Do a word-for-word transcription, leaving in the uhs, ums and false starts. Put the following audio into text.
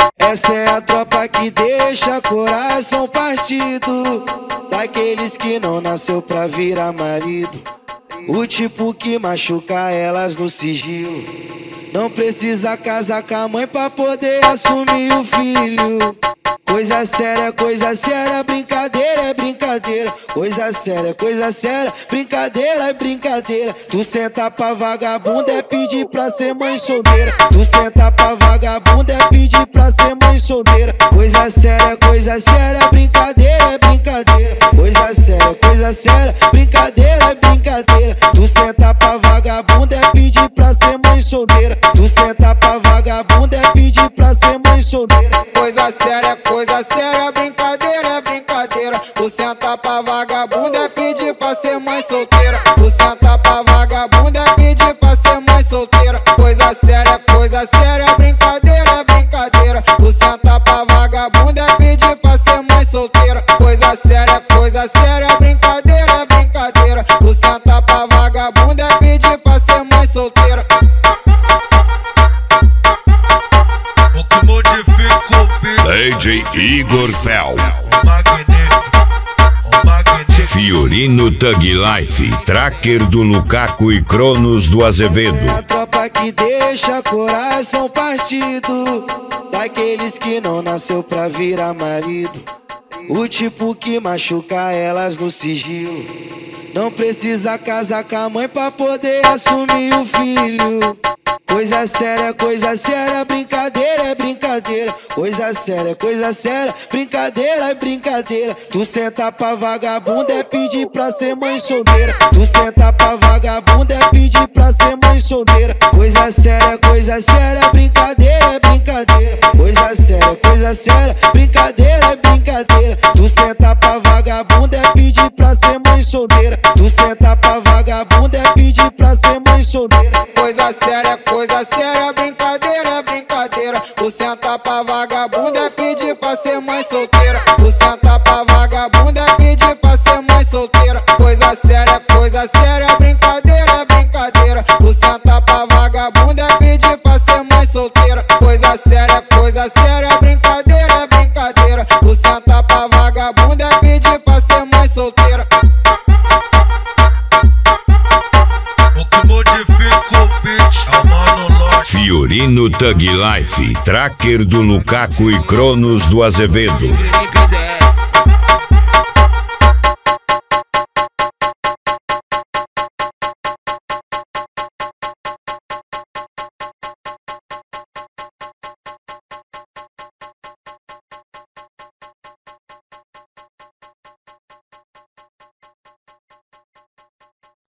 Essa é a tropa que deixa coração partido, daqueles que não nasceu pra virar marido. O tipo que machuca elas no sigilo, não precisa casar com a mãe pra poder assumir o filho. Coisa séria, coisa séria, brincadeira é brincadeira. Coisa séria, coisa séria, brincadeira é brincadeira. Tu senta pra vagabunda é pedir pra ser mãe solteira. Tu senta pra vagabunda é pedir pra ser mãe solteira. Coisa séria, coisa séria, brincadeira é brincadeira. Coisa séria, coisa séria, brincadeira é brincadeira. Tu senta pra vagabunda é pedir pra ser mãe solteira. Tu senta pra vagabunda é pedir pra ser mãe solteira. Coisa séria, coisa séria, brincadeira é brincadeira. Tu senta pra vagabunda é pedir pra ser mãe solteira. Tu senta pra vagabunda é pedir pra ser mãe solteira. Coisa séria, coisa séria, brincadeira é brincadeira. Tu senta pra vagabunda é pedir pra ser mãe solteira. Coisa séria, coisa séria, brincadeira é brincadeira. Tu senta pra vagabunda é pedir pra ser mãe solteira. D J Igor Fel, Fiorino Thug Life, Tracker do Lukaku e Cronos do Azevedo. É a tropa que deixa coração partido, daqueles que não nasceu pra virar marido. O tipo que machuca elas no sigilo, não precisa casar com a mãe pra poder assumir o filho. Coisa séria, coisa séria, brincadeira é brincadeira. Coisa séria, coisa séria, brincadeira é brincadeira. Tu senta pra vagabunda é pedir pra ser mãe solteira. Tu senta pra vagabunda é pedir pra ser mãe solteira. Coisa séria, coisa séria, brincadeira é brincadeira. Coisa séria, coisa séria, brincadeira é brincadeira. Tu senta pra vagabunda é pedir pra ser mãe solteira. Tu senta pra vagabunda é pedir pra ser mãe solteira. Coisa séria, coisa séria, brincadeira é brincadeira. Tu senta pra vagabunda é pedir pra ser mãe solteira. Tu senta pra vagabunda é pedir pra ser mãe solteira. Coisa séria, coisa séria, brincadeira é brincadeira. Tu senta pra vagabunda é pedir pra ser mãe solteira. Coisa séria, coisa séria, brincadeira é brincadeira. Tu senta pra vagabunda é pedir pra ser mãe solteira. Fiorino Thug Life, Tracker do Lukaku e Cronos do Azevedo.